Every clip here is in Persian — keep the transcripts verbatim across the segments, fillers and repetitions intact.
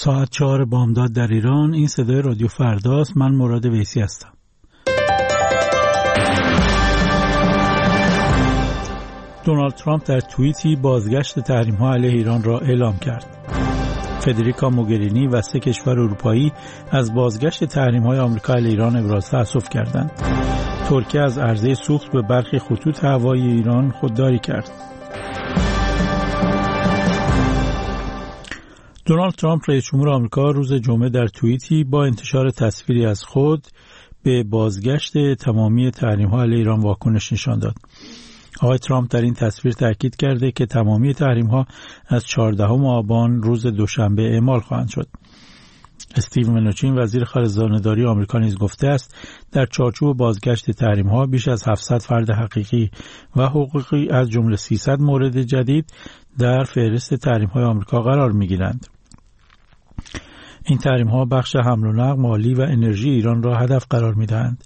ساعت چهار بامداد در ایران. این صدای رادیو فرداست. من مراد ویسی هستم. دونالد ترامپ در توییتی بازگشت تحریم‌ها علیه ایران را اعلام کرد. فدریکا موگرینی و سه کشور اروپایی از بازگشت تحریم‌های آمریکا علیه ایران ابراز تأسف کردند. ترکیه از عرضه سوخت به برخی خطوط هوایی ایران خودداری کرد. دونالد ترامپ رئیس جمهور آمریکا روز جمعه در توییتی با انتشار تصویری از خود به بازگشت تمامی تحریم‌ها علیه ایران واکنش نشان داد. آقای ترامپ در این تصویر تاکید کرده که تمامی تحریم‌ها از چهاردهم آبان روز دوشنبه اعمال خواهند شد. استیو منوچین وزیر خارجه‌داری آمریکا نیز گفته است در چارچوب بازگشت تحریم‌ها بیش از هفتصد فرد حقیقی و حقوقی از جمله سیصد مورد جدید در فهرست تحریم‌های آمریکا قرار می‌گیرند. این تحریم‌ها بخش حمل و نقل، مالی و انرژی ایران را هدف قرار می‌دهند.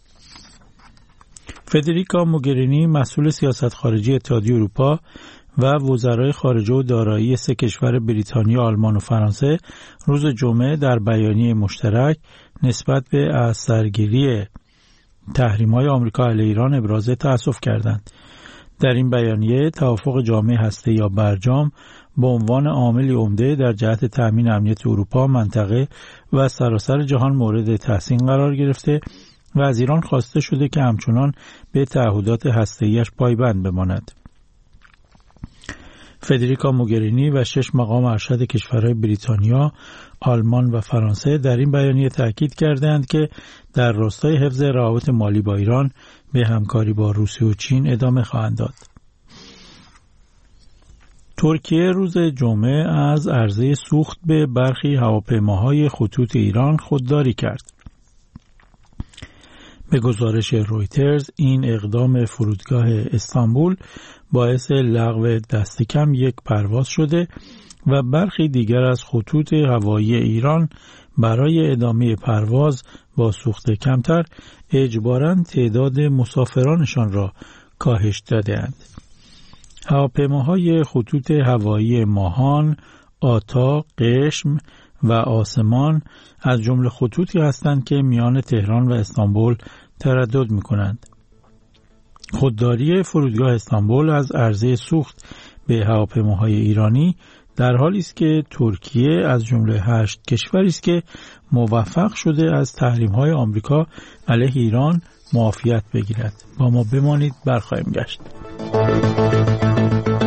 فدریکا موگرینی مسئول سیاست خارجی اتحادیه اروپا و وزرای خارجه و دارایی سه کشور بریتانیا، آلمان و فرانسه روز جمعه در بیانیه مشترک نسبت به اثرگیری تحریم‌های آمریکا علیه ایران ابراز تأسف کردند. در این بیانیه توافق جامع هسته یا برجام به عنوان عاملی عمده در جهت تأمین امنیت اروپا، منطقه و سراسر جهان مورد تحسین قرار گرفته و از ایران خواسته شده که همچنان به تعهدات هسته‌ایش پایبند بماند. فدریکا موگرینی و شش مقام ارشد کشورهای بریتانیا، آلمان و فرانسه در این بیانیه تاکید کردند که در راستای حفظ روابط مالی با ایران به همکاری با روسیه و چین ادامه خواهند داد. ترکیه روز جمعه از عرضه سوخت به برخی هواپیماهای خطوط ایران خودداری کرد. به گزارش رویترز این اقدام فرودگاه استانبول باعث لغو دست کم یک پرواز شده و برخی دیگر از خطوط هوایی ایران برای ادامه پرواز با سوخت کمتر اجباراً تعداد مسافرانشان را کاهش داده‌اند. هواپیماهای خطوط هوایی ماهان، آتا، قشم و آسمان از جمله خطوطی هستند که میان تهران و استانبول تردد می‌کنند. خودداری فرودگاه استانبول از عرضه سوخت به هواپیماهای ایرانی در حالی است که ترکیه از جمله هشت کشوری است که موفق شده از تحریم‌های آمریکا علیه ایران معافیت بگیرد. با ما بمانید، برخواهیم گشت.